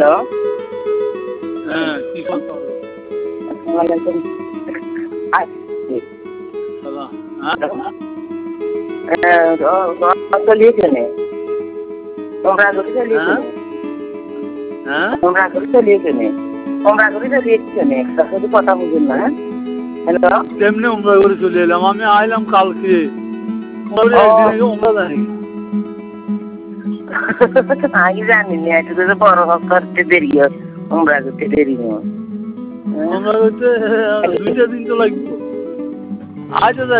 Hello, হ্যাঁ কি কথা হলো? ওয়ালাইকুম আসসালাম। সালাম। চলিয়েছেনে তোমরা করে হ্যাঁ চলিয়েছেনে হ্যাঁ তোমরা করে চলিয়েছেনে তোমরা করে চলিয়েছেনে একটা শুধু কথা বুঝুন না। হ্যালো, কেমনে উমরা করে চলে এলাম? আমি আইলাম কালকে, একদিন আগে উমরা জানি। আমি জানি না একটু যদি বড় করতে দেরি হয় তোমরা করতে দেরি হয়। উমরা করতে 2টা দিন তো লাগবে। আজ